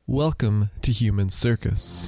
Welcome to Human Circus.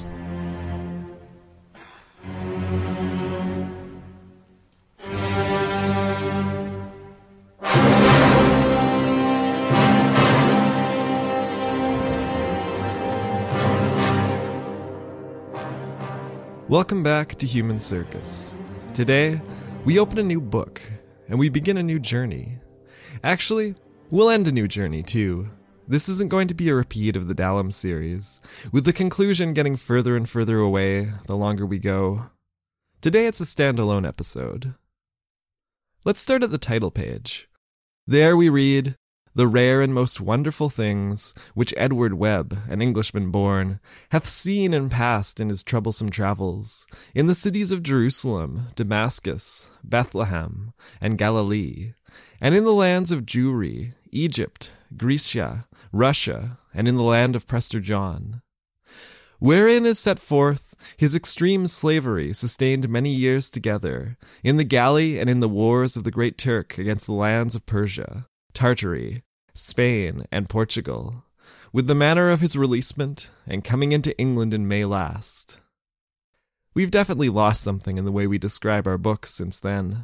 Welcome back to Human Circus. Today, we open a new book, and we begin a new journey. Actually, we'll end a new journey too. This isn't going to be a repeat of the Dalem series, with the conclusion getting further and further away the longer we go. Today it's a standalone episode. Let's start at the title page. There we read, "The rare and most wonderful things which Edward Webb, an Englishman born, hath seen and passed in his troublesome travels, in the cities of Jerusalem, Damascus, Bethlehem, and Galilee, and in the lands of Jewry, Egypt, Grecia, Russia, and in the land of Prester John. Wherein is set forth his extreme slavery sustained many years together, in the galley and in the wars of the great Turk against the lands of Persia, Tartary, Spain, and Portugal, with the manner of his releasement and coming into England in May last." We've definitely lost something in the way we describe our books since then.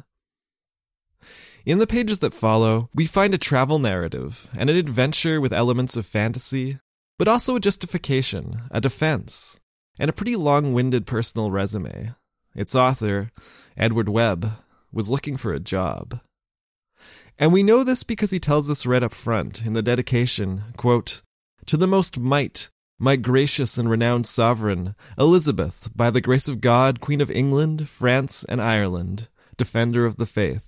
In the pages that follow, we find a travel narrative and an adventure with elements of fantasy, but also a justification, a defense, and a pretty long-winded personal resume. Its author, Edward Webb, was looking for a job. And we know this because he tells us right up front in the dedication, quote, "To the most might, my gracious and renowned sovereign, Elizabeth, by the grace of God, Queen of England, France, and Ireland, defender of the faith."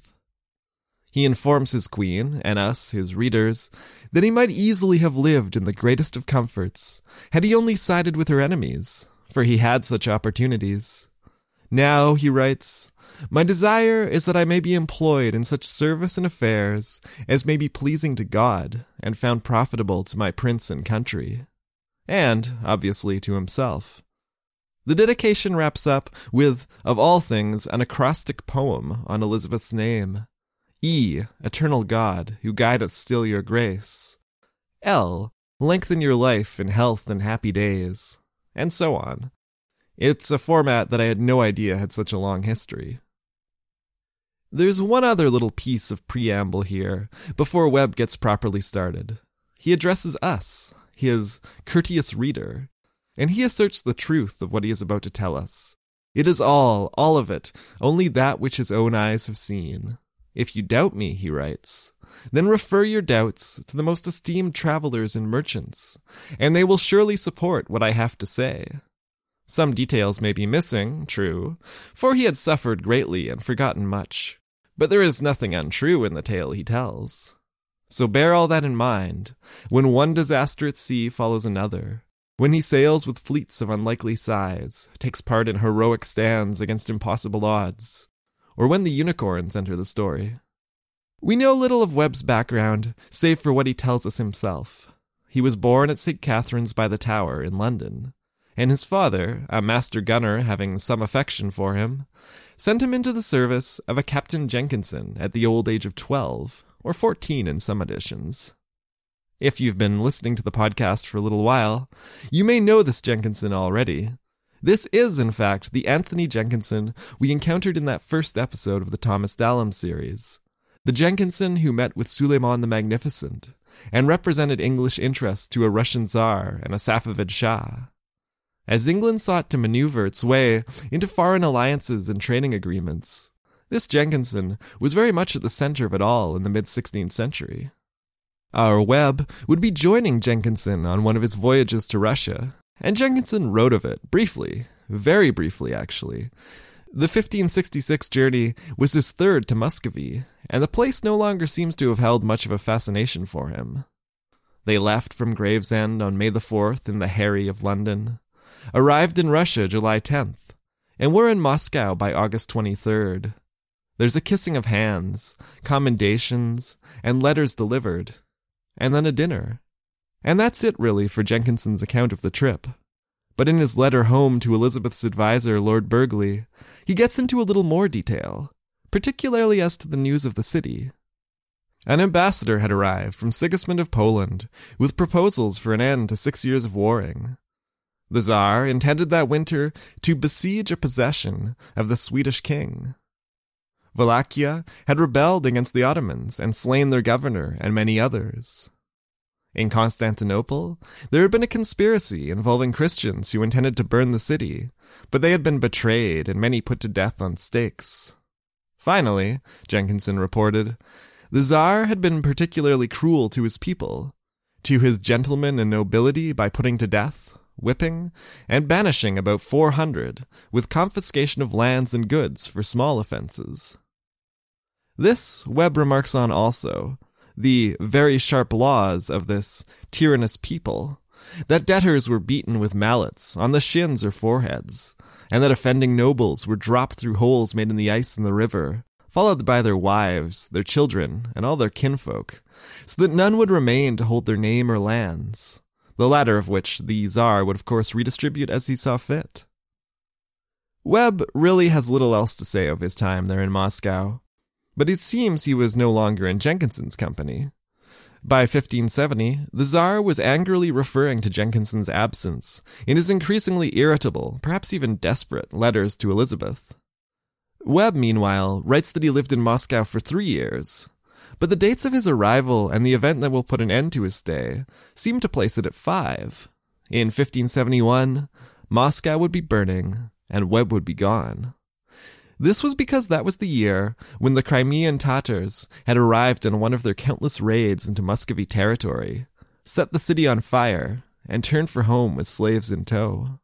He informs his queen, and us, his readers, that he might easily have lived in the greatest of comforts, had he only sided with her enemies, for he had such opportunities. "Now," he writes, "my desire is that I may be employed in such service and affairs as may be pleasing to God, and found profitable to my prince and country." And, obviously, to himself. The dedication wraps up with, of all things, an acrostic poem on Elizabeth's name. E, eternal God, who guideth still your grace. L, lengthen your life in health and happy days. And so on. It's a format that I had no idea had such a long history. There's one other little piece of preamble here, before Webb gets properly started. He addresses us, his courteous reader, and he asserts the truth of what he is about to tell us. It is all of it, only that which his own eyes have seen. "If you doubt me," he writes, "then refer your doubts to the most esteemed travelers and merchants, and they will surely support what I have to say. Some details may be missing, true, for he had suffered greatly and forgotten much, but there is nothing untrue in the tale he tells. So bear all that in mind, when one disaster at sea follows another, when he sails with fleets of unlikely size, takes part in heroic stands against impossible odds, or when the unicorns enter the story." We know little of Webb's background, save for what he tells us himself. He was born at St. Catherine's by the Tower in London, and his father, a master gunner having some affection for him, sent him into the service of a Captain Jenkinson at the old age of 12, or 14 in some editions. If you've been listening to the podcast for a little while, you may know this Jenkinson already. This is, in fact, the Anthony Jenkinson we encountered in that first episode of the Thomas Dalem series. The Jenkinson who met with Suleiman the Magnificent, and represented English interests to a Russian Tsar and a Safavid Shah. As England sought to maneuver its way into foreign alliances and trading agreements, this Jenkinson was very much at the center of it all in the mid-16th century. Our Webb would be joining Jenkinson on one of his voyages to Russia, and Jenkinson wrote of it, briefly, very briefly actually. The 1566 journey was his third to Muscovy, and the place no longer seems to have held much of a fascination for him. They left from Gravesend on May the 4th in the Harry of London, arrived in Russia July 10th, and were in Moscow by August 23rd. There's a kissing of hands, commendations, and letters delivered, and then a dinner. And that's it, really, for Jenkinson's account of the trip. But in his letter home to Elizabeth's advisor, Lord Burghley, he gets into a little more detail, particularly as to the news of the city. An ambassador had arrived from Sigismund of Poland with proposals for an end to 6 years of warring. The Tsar intended that winter to besiege a possession of the Swedish king. Wallachia had rebelled against the Ottomans and slain their governor and many others. In Constantinople, there had been a conspiracy involving Christians who intended to burn the city, but they had been betrayed and many put to death on stakes. Finally, Jenkinson reported, the Tsar had been particularly cruel to his people, to his gentlemen and nobility by putting to death, whipping, and banishing about 400, with confiscation of lands and goods for small offenses. This, Webb remarks on also, the very sharp laws of this tyrannous people, that debtors were beaten with mallets on the shins or foreheads, and that offending nobles were dropped through holes made in the ice in the river, followed by their wives, their children, and all their kinfolk, so that none would remain to hold their name or lands, the latter of which the Tsar would of course redistribute as he saw fit. Webb really has little else to say of his time there in Moscow, but it seems he was no longer in Jenkinson's company. By 1570, the Tsar was angrily referring to Jenkinson's absence in his increasingly irritable, perhaps even desperate, letters to Elizabeth. Webb, meanwhile, writes that he lived in Moscow for 3 years, but the dates of his arrival and the event that will put an end to his stay seem to place it at 5. In 1571, Moscow would be burning, and Webb would be gone. This was because that was the year when the Crimean Tatars had arrived on one of their countless raids into Muscovy territory, set the city on fire, and turned for home with slaves in tow.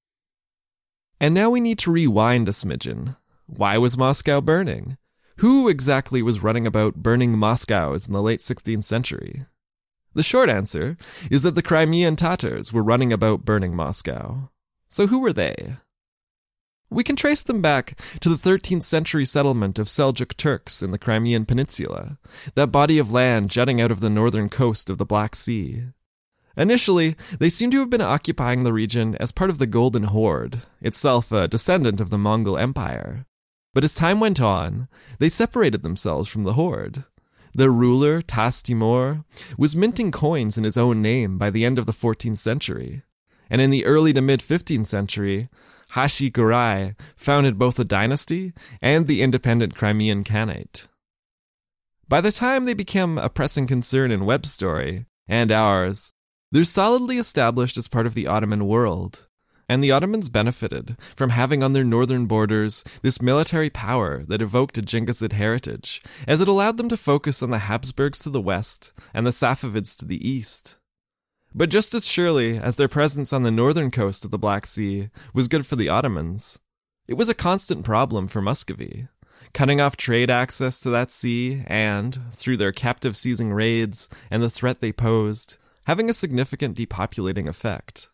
And now we need to rewind a smidgen. Why was Moscow burning? Who exactly was running about burning Moscows in the late 16th century? The short answer is that the Crimean Tatars were running about burning Moscow. So who were they? We can trace them back to the 13th century settlement of Seljuk Turks in the Crimean Peninsula, that body of land jutting out of the northern coast of the Black Sea. Initially, they seem to have been occupying the region as part of the Golden Horde, itself a descendant of the Mongol Empire. But as time went on, they separated themselves from the Horde. Their ruler, Tas Timur, was minting coins in his own name by the end of the 14th century, and in the early to mid-15th century, Hashi Gurai founded both a dynasty and the independent Crimean Khanate. By the time they became a pressing concern in Webb's story, and ours, they're solidly established as part of the Ottoman world, and the Ottomans benefited from having on their northern borders this military power that evoked a Genghisid heritage, as it allowed them to focus on the Habsburgs to the west and the Safavids to the east. But just as surely as their presence on the northern coast of the Black Sea was good for the Ottomans, it was a constant problem for Muscovy, cutting off trade access to that sea and, through their captive-seizing raids and the threat they posed, having a significant depopulating effect.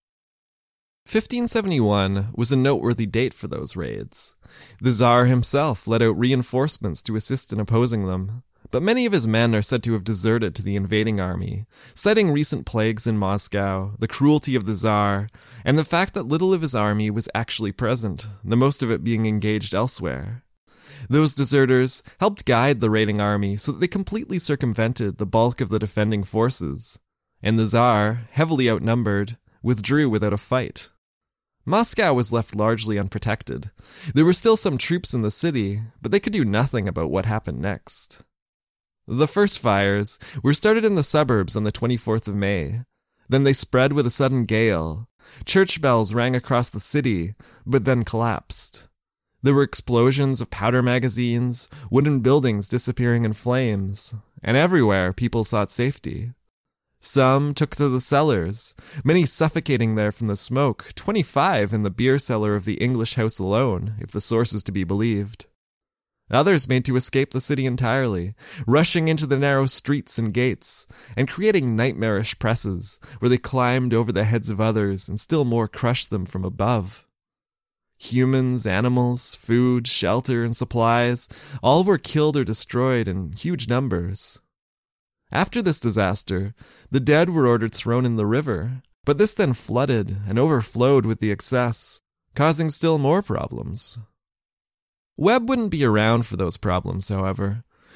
1571 was a noteworthy date for those raids. The Tsar himself led out reinforcements to assist in opposing them, but many of his men are said to have deserted to the invading army, citing recent plagues in Moscow, the cruelty of the Tsar, and the fact that little of his army was actually present, the most of it being engaged elsewhere. Those deserters helped guide the raiding army so that they completely circumvented the bulk of the defending forces, and the Tsar, heavily outnumbered, withdrew without a fight. Moscow was left largely unprotected. There were still some troops in the city, but they could do nothing about what happened next. The first fires were started in the suburbs on the 24th of May. Then they spread with a sudden gale. Church bells rang across the city, but then collapsed. There were explosions of powder magazines, wooden buildings disappearing in flames, and everywhere people sought safety. Some took to the cellars, many suffocating there from the smoke, 25 in the beer cellar of the English house alone, if the source is to be believed. Others made to escape the city entirely, rushing into the narrow streets and gates, and creating nightmarish presses, where they climbed over the heads of others and still more crushed them from above. Humans, animals, food, shelter, and supplies, all were killed or destroyed in huge numbers. After this disaster, the dead were ordered thrown in the river, but this then flooded and overflowed with the excess, causing still more problems. Webb wouldn't be around for those problems, however.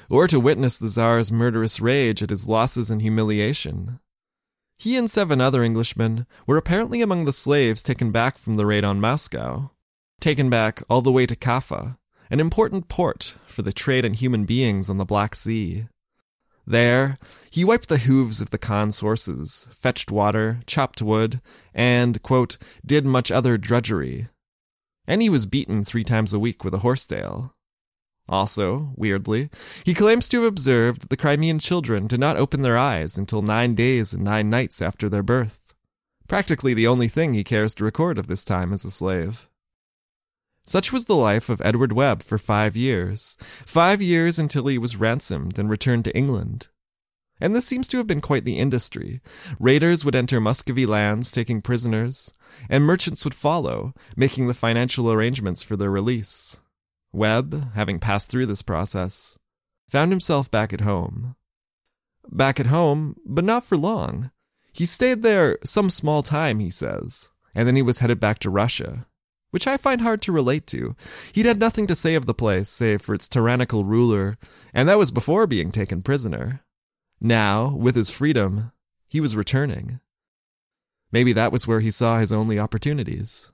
or to witness the Tsar's murderous rage at his losses and humiliation. He and 7 other Englishmen were apparently among the slaves taken back from the raid on Moscow, taken back all the way to Kaffa, an important port for the trade in human beings on the Black Sea. There, he wiped the hooves of the Khan's horses, fetched water, chopped wood, and, quote, did much other drudgery. And he was beaten 3 times a week with a horsetail. Also, weirdly, he claims to have observed that the Crimean children did not open their eyes until 9 days and 9 nights after their birth. Practically the only thing he cares to record of this time as a slave. Such was the life of Edward Webb for 5 years. 5 years until he was ransomed and returned to England. And this seems to have been quite the industry. Raiders would enter Muscovy lands taking prisoners, and merchants would follow, making the financial arrangements for their release. Webb, having passed through this process, found himself back at home. Back at home, but not for long. He stayed there some small time, he says, and then he was headed back to Russia, which I find hard to relate to. He'd had nothing to say of the place save for its tyrannical ruler, and that was before being taken prisoner. Now, with his freedom, he was returning. Maybe that was where he saw his only opportunities.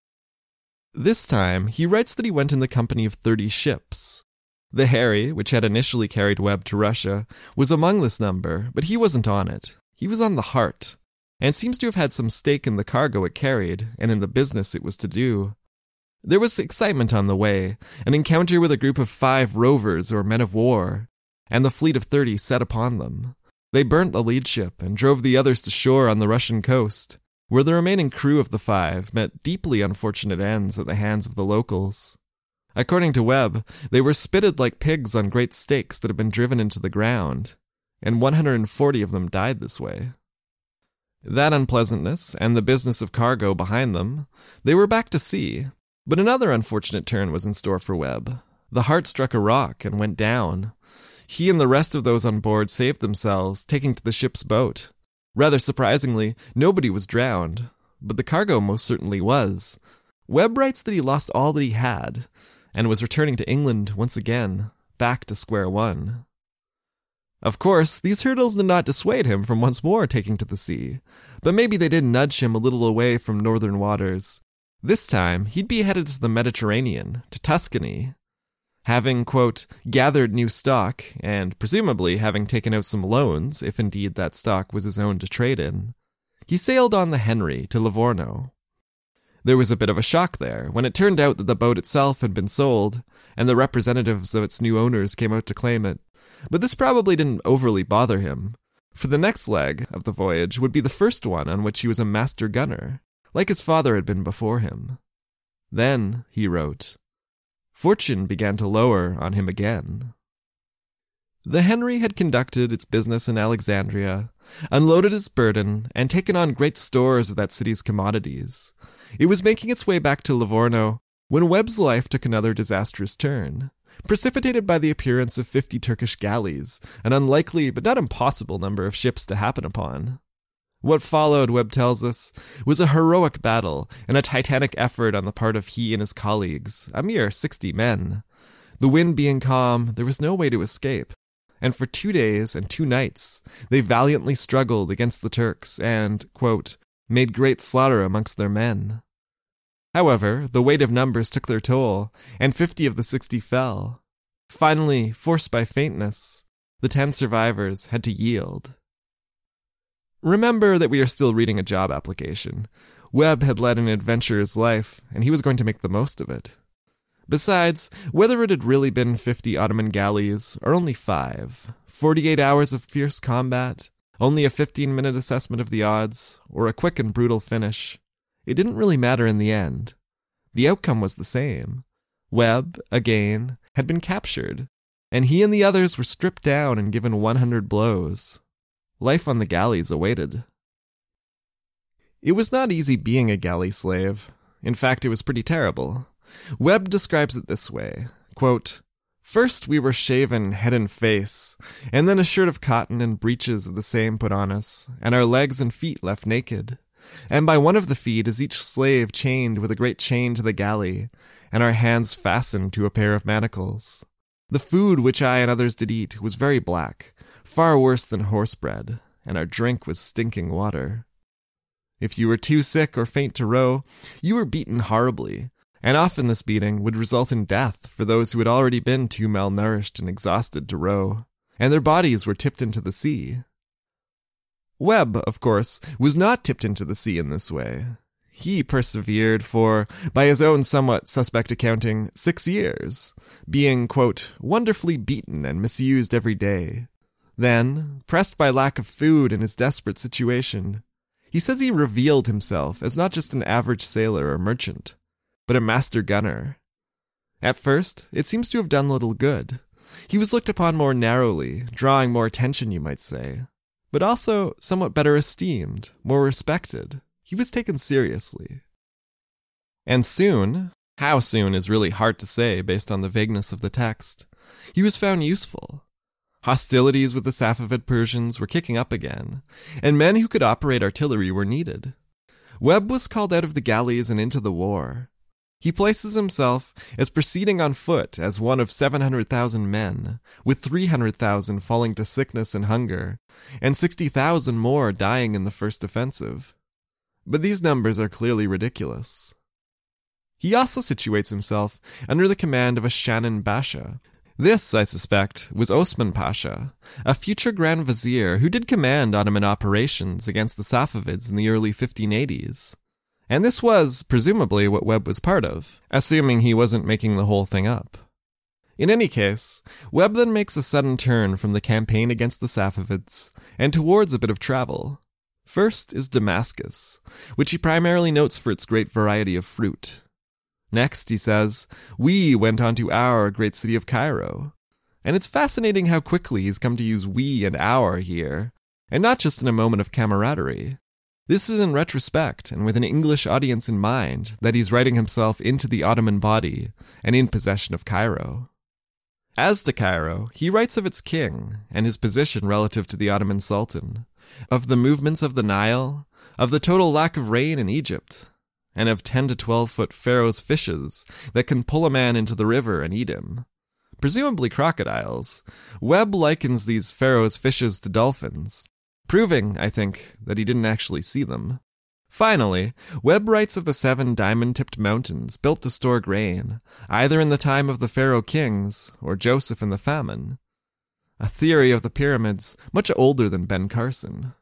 This time, he writes that he went in the company of 30 ships. The Harry, which had initially carried Webb to Russia, was among this number, but he wasn't on it. He was on the Heart, and seems to have had some stake in the cargo it carried, and in the business it was to do. There was excitement on the way, an encounter with a group of 5 rovers or men of war, and the fleet of 30 set upon them. They burnt the lead ship and drove the others to shore on the Russian coast, where the remaining crew of the 5 met deeply unfortunate ends at the hands of the locals. According to Webb, they were spitted like pigs on great stakes that had been driven into the ground, and 140 of them died this way. That unpleasantness, and the business of cargo behind them, they were back to sea, but another unfortunate turn was in store for Webb. The Heart struck a rock and went down. He and the rest of those on board saved themselves, taking to the ship's boat. Rather surprisingly, nobody was drowned, but the cargo most certainly was. Webb writes that he lost all that he had, and was returning to England once again, back to square one. Of course, these hurdles did not dissuade him from once more taking to the sea, but maybe they did nudge him a little away from northern waters. This time, he'd be headed to the Mediterranean, to Tuscany. Having, quote, gathered new stock, and presumably having taken out some loans, if indeed that stock was his own to trade in, he sailed on the Henry to Livorno. There was a bit of a shock there, when it turned out that the boat itself had been sold, and the representatives of its new owners came out to claim it. But this probably didn't overly bother him, for the next leg of the voyage would be the first one on which he was a master gunner, like his father had been before him. Then, he wrote, fortune began to lower on him again. The Henry had conducted its business in Alexandria, unloaded its burden, and taken on great stores of that city's commodities. It was making its way back to Livorno when Webb's life took another disastrous turn, precipitated by the appearance of 50 Turkish galleys, an unlikely but not impossible number of ships to happen upon. What followed, Webb tells us, was a heroic battle and a titanic effort on the part of he and his colleagues, a mere 60 men. The wind being calm, there was no way to escape, and for 2 days and 2 nights, they valiantly struggled against the Turks and, quote, made great slaughter amongst their men. However, the weight of numbers took their toll, and 50 of the 60 fell. Finally, forced by faintness, the 10 survivors had to yield. Remember that we are still reading a job application. Webb had led an adventurous life, and he was going to make the most of it. Besides, whether it had really been 50 Ottoman galleys, or only 5, 48 hours of fierce combat, only a 15-minute assessment of the odds, or a quick and brutal finish, it didn't really matter in the end. The outcome was the same. Webb, again, had been captured, and he and the others were stripped down and given 100 blows. Life on the galleys awaited. It was not easy being a galley slave. In fact, it was pretty terrible. Webb describes it this way, quote, first we were shaven head and face, and then a shirt of cotton and breeches of the same put on us, and our legs and feet left naked. And by one of the feet is each slave chained with a great chain to the galley, and our hands fastened to a pair of manacles. The food which I and others did eat was very black, far worse than horse bread, and our drink was stinking water. If you were too sick or faint to row, you were beaten horribly, and often this beating would result in death for those who had already been too malnourished and exhausted to row, and their bodies were tipped into the sea. Webb, of course, was not tipped into the sea in this way. He persevered for, by his own somewhat suspect accounting, 6 years, being, quote, wonderfully beaten and misused every day. Then, pressed by lack of food in his desperate situation, he says he revealed himself as not just an average sailor or merchant, but a master gunner. At first, it seems to have done little good. He was looked upon more narrowly, drawing more attention, you might say, but also somewhat better esteemed, more respected. He was taken seriously. And soon, how soon is really hard to say based on the vagueness of the text, he was found useful. Hostilities with the Safavid Persians were kicking up again, and men who could operate artillery were needed. Webb was called out of the galleys and into the war. He places himself as proceeding on foot as one of 700,000 men, with 300,000 falling to sickness and hunger, and 60,000 more dying in the first offensive. But these numbers are clearly ridiculous. He also situates himself under the command of a Shannon Basha. This, I suspect, was Osman Pasha, a future Grand Vizier who did command Ottoman operations against the Safavids in the early 1580s. And this was, presumably, what Webb was part of, assuming he wasn't making the whole thing up. In any case, Webb then makes a sudden turn from the campaign against the Safavids and towards a bit of travel. First is Damascus, which he primarily notes for its great variety of fruit. Next, he says, we went on to our great city of Cairo. And it's fascinating how quickly he's come to use we and our here, and not just in a moment of camaraderie. This is in retrospect, and with an English audience in mind, that he's writing himself into the Ottoman body and in possession of Cairo. As to Cairo, he writes of its king and his position relative to the Ottoman Sultan, of the movements of the Nile, of the total lack of rain in Egypt, and of 10 to 12-foot Pharaoh's fishes that can pull a man into the river and eat him. Presumably crocodiles. Webb likens these Pharaoh's fishes to dolphins, proving, I think, that he didn't actually see them. Finally, Webb writes of the 7 diamond-tipped mountains built to store grain, either in the time of the Pharaoh kings or Joseph in the famine. A theory of the pyramids much older than Ben Carson.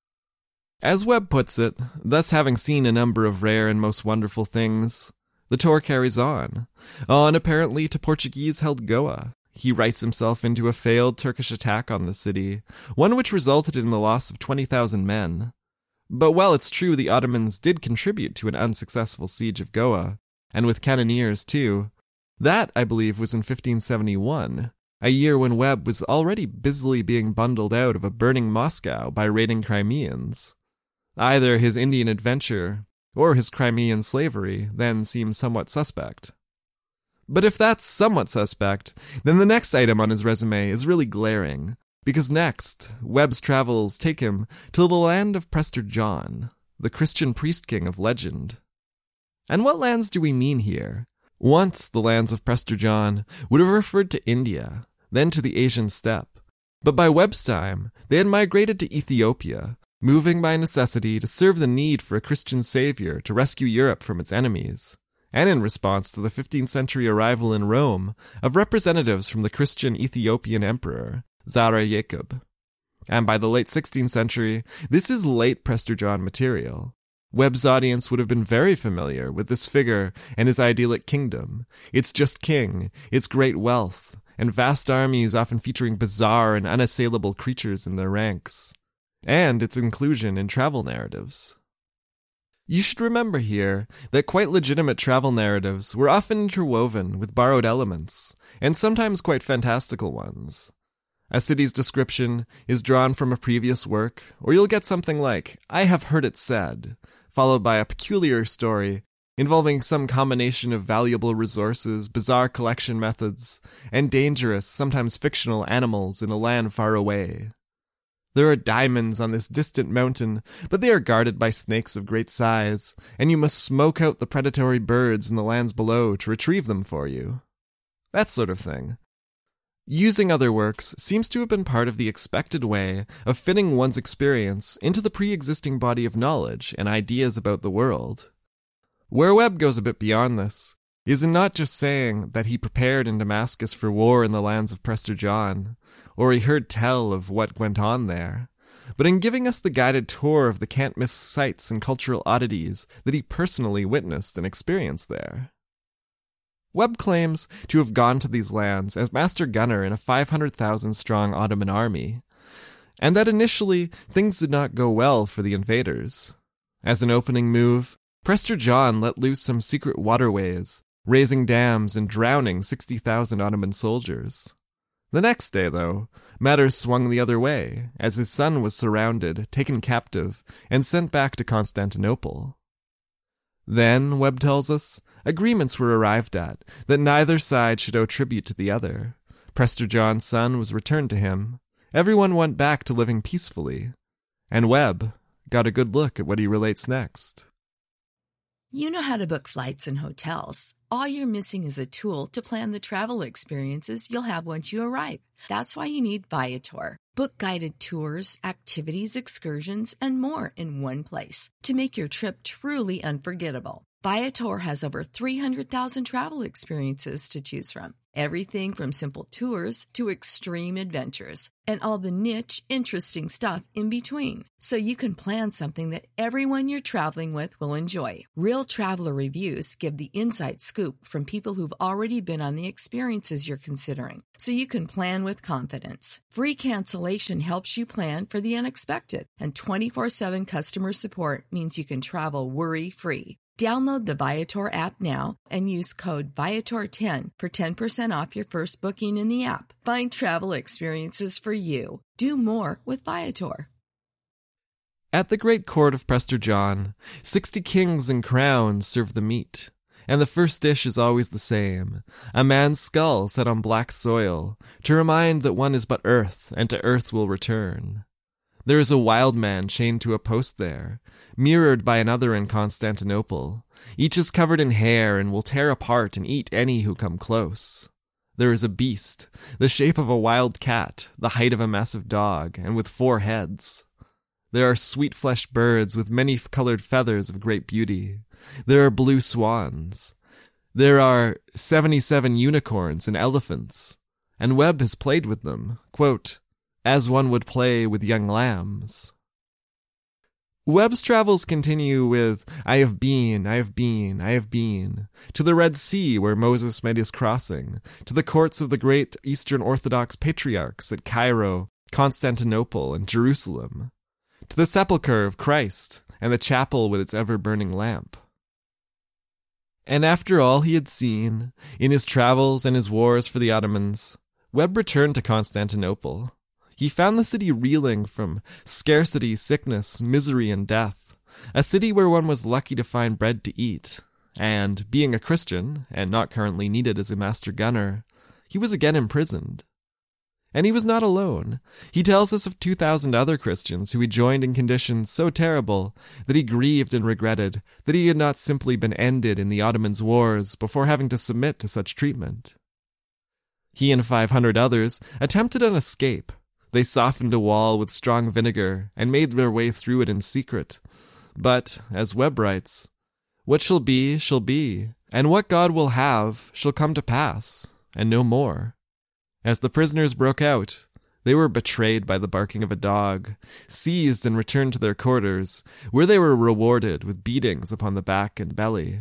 As Webb puts it, thus having seen a number of rare and most wonderful things, the tour carries on apparently to Portuguese-held Goa. He writes himself into a failed Turkish attack on the city, one which resulted in the loss of 20,000 men. But while it's true the Ottomans did contribute to an unsuccessful siege of Goa, and with cannoneers too, that, I believe, was in 1571, a year when Webb was already busily being bundled out of a burning Moscow by raiding Crimeans. Either his Indian adventure or his Crimean slavery then seems somewhat suspect. But if that's somewhat suspect, then the next item on his resume is really glaring, because next, Webb's travels take him to the land of Prester John, the Christian priest king of legend. And what lands do we mean here? Once the lands of Prester John would have referred to India, then to the Asian steppe, but by Webb's time, they had migrated to Ethiopia, moving by necessity to serve the need for a Christian savior to rescue Europe from its enemies, and in response to the 15th century arrival in Rome of representatives from the Christian Ethiopian emperor, Zara Yaqub. And by the late 16th century, this is late Prester John material. Webb's audience would have been very familiar with this figure and his idyllic kingdom, its just king, its great wealth, and vast armies often featuring bizarre and unassailable creatures in their ranks, and its inclusion in travel narratives. You should remember here that quite legitimate travel narratives were often interwoven with borrowed elements, and sometimes quite fantastical ones. A city's description is drawn from a previous work, or you'll get something like, "I have heard it said," followed by a peculiar story involving some combination of valuable resources, bizarre collection methods, and dangerous, sometimes fictional animals in a land far away. There are diamonds on this distant mountain, but they are guarded by snakes of great size, and you must smoke out the predatory birds in the lands below to retrieve them for you. That sort of thing. Using other works seems to have been part of the expected way of fitting one's experience into the pre-existing body of knowledge and ideas about the world. Where Webb goes a bit beyond this is in not just saying that he prepared in Damascus for war in the lands of Prester John, or he heard tell of what went on there, but in giving us the guided tour of the can't-miss sights and cultural oddities that he personally witnessed and experienced there. Webb claims to have gone to these lands as master gunner in a 500,000-strong Ottoman army, and that initially things did not go well for the invaders. As an opening move, Prester John let loose some secret waterways, raising dams and drowning 60,000 Ottoman soldiers. The next day, though, matters swung the other way, as his son was surrounded, taken captive, and sent back to Constantinople. Then, Webb tells us, agreements were arrived at that neither side should owe tribute to the other. Prester John's son was returned to him. Everyone went back to living peacefully. And Webb got a good look at what he relates next. You know how to book flights and hotels. All you're missing is a tool to plan the travel experiences you'll have once you arrive. That's why you need Viator. Book guided tours, activities, excursions, and more in one place to make your trip truly unforgettable. Viator has over 300,000 travel experiences to choose from. Everything from simple tours to extreme adventures and all the niche, interesting stuff in between. So you can plan something that everyone you're traveling with will enjoy. Real traveler reviews give the inside scoop from people who've already been on the experiences you're considering. So you can plan with confidence. Free cancellation helps you plan for the unexpected. And 24/7 customer support means you can travel worry-free. Download the Viator app now and use code Viator10 for 10% off your first booking in the app. Find travel experiences for you. Do more with Viator. At the great court of Prester John, 60 kings and crowns serve the meat. And the first dish is always the same, a man's skull set on black soil, to remind that one is but earth, and to earth will return. There is a wild man chained to a post there, mirrored by another in Constantinople. Each is covered in hair and will tear apart and eat any who come close. There is a beast, the shape of a wild cat, the height of a massive dog, and with 4 heads. There are sweet-fleshed birds with many-colored feathers of great beauty. There are blue swans. There are 77 unicorns and elephants, and Webb has played with them, quote, as one would play with young lambs. Webb's travels continue with, I have been, to the Red Sea where Moses made his crossing, to the courts of the great Eastern Orthodox patriarchs at Cairo, Constantinople, and Jerusalem, to the sepulchre of Christ and the chapel with its ever-burning lamp. And after all he had seen, in his travels and his wars for the Ottomans, Webb returned to Constantinople. He found the city reeling from scarcity, sickness, misery, and death, a city where one was lucky to find bread to eat, and, being a Christian, and not currently needed as a master gunner, he was again imprisoned. And he was not alone. He tells us of 2,000 other Christians who he joined in conditions so terrible that he grieved and regretted that he had not simply been ended in the Ottomans' wars before having to submit to such treatment. He and 500 others attempted an escape. They softened a wall with strong vinegar and made their way through it in secret. But, as Webb writes, what shall be, and what God will have shall come to pass, and no more. As the prisoners broke out, they were betrayed by the barking of a dog, seized and returned to their quarters, where they were rewarded with beatings upon the back and belly.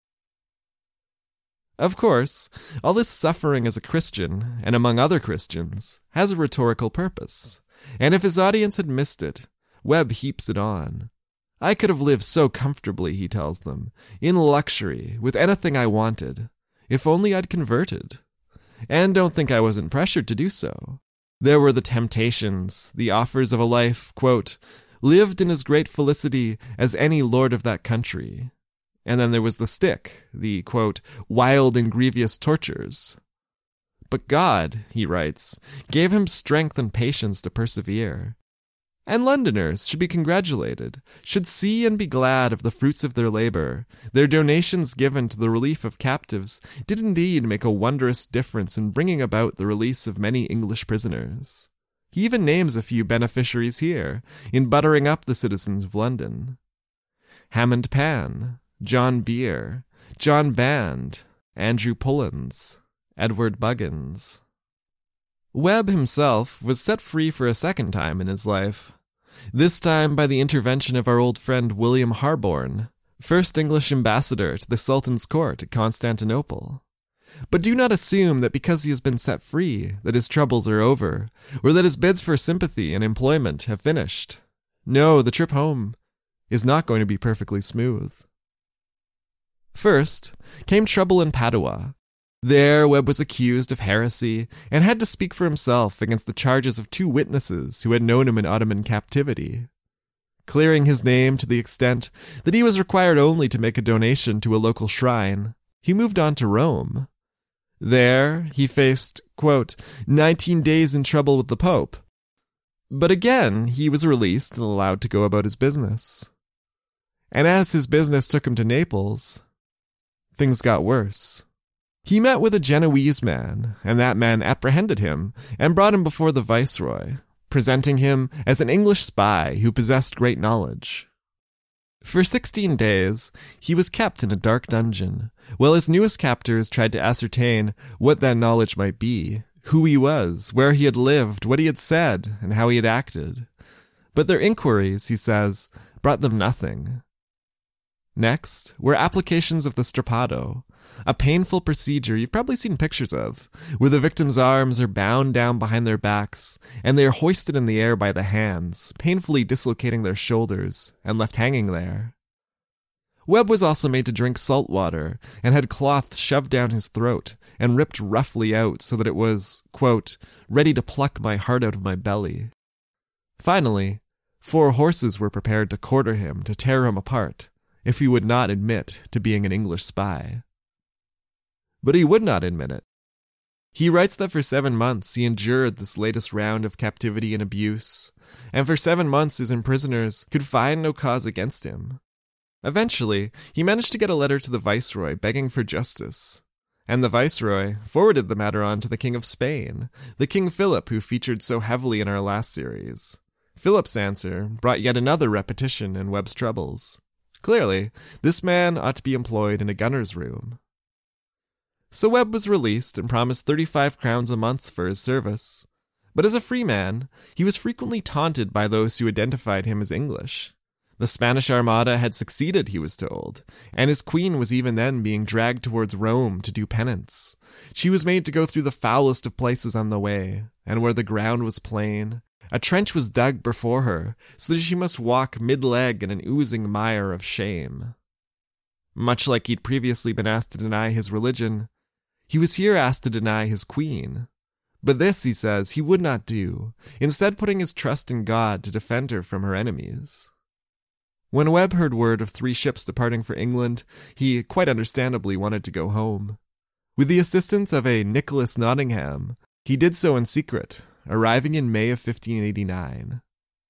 Of course, all this suffering as a Christian, and among other Christians, has a rhetorical purpose, and if his audience had missed it, Webb heaps it on. I could have lived so comfortably, he tells them, in luxury, with anything I wanted, if only I'd converted. And don't think I wasn't pressured to do so. There were the temptations, the offers of a life, quote, lived in as great felicity as any lord of that country. And then there was the stick, the, quote, wild and grievous tortures. But God, he writes, gave him strength and patience to persevere. And Londoners should be congratulated, should see and be glad of the fruits of their labor. Their donations given to the relief of captives did indeed make a wondrous difference in bringing about the release of many English prisoners. He even names a few beneficiaries here, in buttering up the citizens of London. Hammond Pan, John Beer, John Band, Andrew Pullens, Edward Buggins. Webb himself was set free for a second time in his life, this time by the intervention of our old friend William Harborne, first English ambassador to the Sultan's court at Constantinople. But do not assume that because he has been set free, that his troubles are over, or that his bids for sympathy and employment have finished. No, the trip home is not going to be perfectly smooth. First came trouble in Padua. There, Webb was accused of heresy and had to speak for himself against the charges of 2 witnesses who had known him in Ottoman captivity. Clearing his name to the extent that he was required only to make a donation to a local shrine, he moved on to Rome. There, he faced, quote, 19 days in trouble with the Pope. But again, he was released and allowed to go about his business. And as his business took him to Naples, things got worse. He met with a Genoese man, and that man apprehended him and brought him before the viceroy, presenting him as an English spy who possessed great knowledge. For 16 days, he was kept in a dark dungeon, while his newest captors tried to ascertain what that knowledge might be, who he was, where he had lived, what he had said, and how he had acted. But their inquiries, he says, brought them nothing. Next were applications of the strappado, a painful procedure you've probably seen pictures of, where the victim's arms are bound down behind their backs, and they are hoisted in the air by the hands, painfully dislocating their shoulders, and left hanging there. Webb was also made to drink salt water, and had cloth shoved down his throat, and ripped roughly out so that it was, quote, ready to pluck my heart out of my belly. Finally, 4 horses were prepared to quarter him, to tear him apart, if he would not admit to being an English spy. But he would not admit it. He writes that for 7 months he endured this latest round of captivity and abuse, and for 7 months his imprisoners could find no cause against him. Eventually, he managed to get a letter to the viceroy begging for justice, and the viceroy forwarded the matter on to the King of Spain, the King Philip who featured so heavily in our last series. Philip's answer brought yet another repetition in Webb's troubles. Clearly, this man ought to be employed in a gunner's room. So Webb was released and promised 35 crowns a month for his service. But as a free man, he was frequently taunted by those who identified him as English. The Spanish Armada had succeeded, he was told, and his queen was even then being dragged towards Rome to do penance. She was made to go through the foulest of places on the way, and where the ground was plain, a trench was dug before her, so that she must walk mid-leg in an oozing mire of shame. Much like he'd previously been asked to deny his religion, he was here asked to deny his queen. But this, he says, he would not do, instead putting his trust in God to defend her from her enemies. When Webb heard word of 3 ships departing for England, he, quite understandably, wanted to go home. With the assistance of a Nicholas Nottingham, he did so in secret, arriving in May of 1589.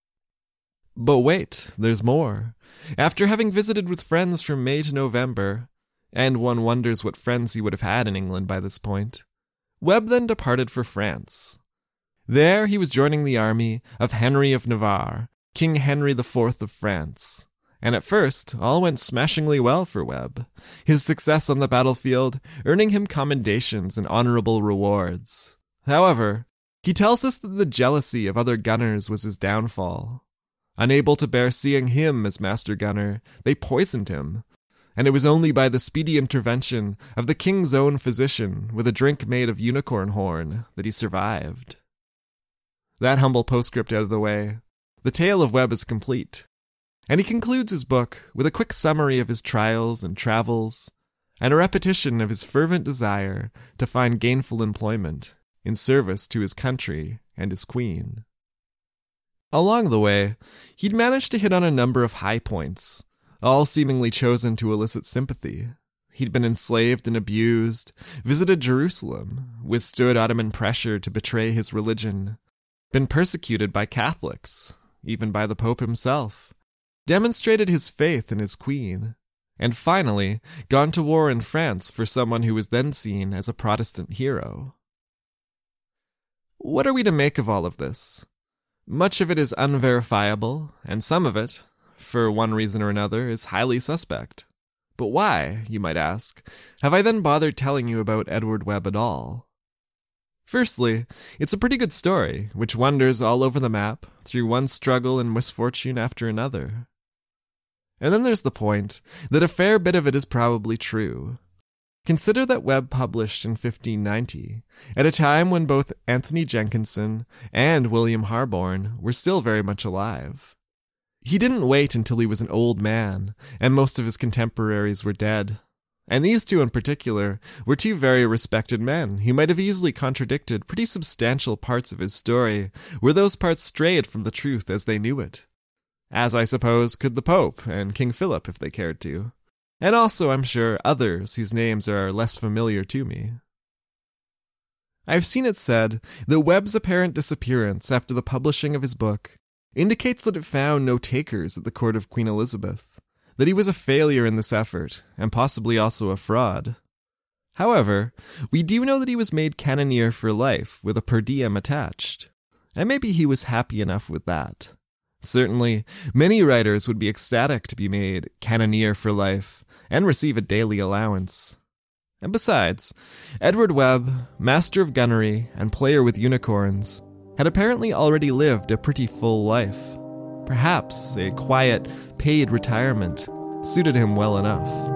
But wait, there's more. After having visited with friends from May to November, and one wonders what friends he would have had in England by this point, Webb then departed for France. There he was joining the army of Henry of Navarre, King Henry IV of France. And at first, all went smashingly well for Webb, his success on the battlefield earning him commendations and honorable rewards. However, he tells us that the jealousy of other gunners was his downfall. Unable to bear seeing him as master gunner, they poisoned him, and it was only by the speedy intervention of the king's own physician with a drink made of unicorn horn that he survived. That humble postscript out of the way, the tale of Webb is complete, and he concludes his book with a quick summary of his trials and travels, and a repetition of his fervent desire to find gainful employment in service to his country and his queen. Along the way, he'd managed to hit on a number of high points, all seemingly chosen to elicit sympathy. He'd been enslaved and abused, visited Jerusalem, withstood Ottoman pressure to betray his religion, been persecuted by Catholics, even by the Pope himself, demonstrated his faith in his queen, and finally gone to war in France for someone who was then seen as a Protestant hero. What are we to make of all of this? Much of it is unverifiable, and some of it, for one reason or another, is highly suspect. But why, you might ask, have I then bothered telling you about Edward Webb at all? Firstly, it's a pretty good story, which wanders all over the map, through one struggle and misfortune after another. And then there's the point that a fair bit of it is probably true. Consider that Webb published in 1590, at a time when both Anthony Jenkinson and William Harborne were still very much alive. He didn't wait until he was an old man, and most of his contemporaries were dead. And these two in particular were two very respected men who might have easily contradicted pretty substantial parts of his story, where those parts strayed from the truth as they knew it. As I suppose could the Pope and King Philip if they cared to. And also, I'm sure, others whose names are less familiar to me. I've seen it said that Webb's apparent disappearance after the publishing of his book indicates that it found no takers at the court of Queen Elizabeth, that he was a failure in this effort, and possibly also a fraud. However, we do know that he was made cannoneer for life with a per diem attached, and maybe he was happy enough with that. Certainly, many writers would be ecstatic to be made cannoneer for life and receive a daily allowance. And besides, Edward Webb, master of gunnery and player with unicorns, had apparently already lived a pretty full life. Perhaps a quiet, paid retirement suited him well enough.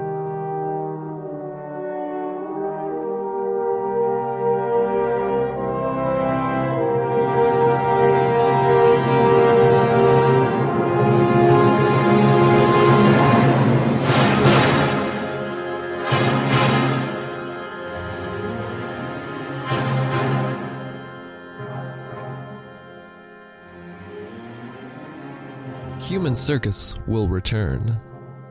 Human Circus will return.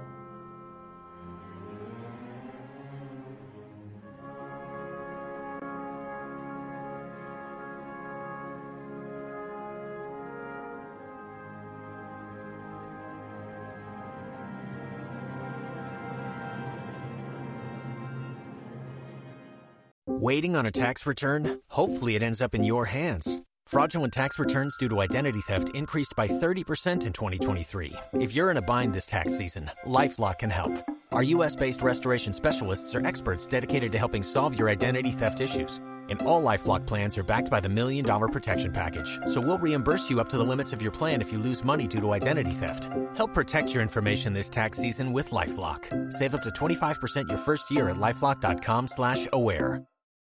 Waiting on a tax return? Hopefully it ends up in your hands. Fraudulent tax returns due to identity theft increased by 30% in 2023. If you're in a bind this tax season, LifeLock can help. Our U.S.-based restoration specialists are experts dedicated to helping solve your identity theft issues. And all LifeLock plans are backed by the $1 Million Protection Package. So we'll reimburse you up to the limits of your plan if you lose money due to identity theft. Help protect your information this tax season with LifeLock. Save up to 25% your first year at LifeLock.com/aware.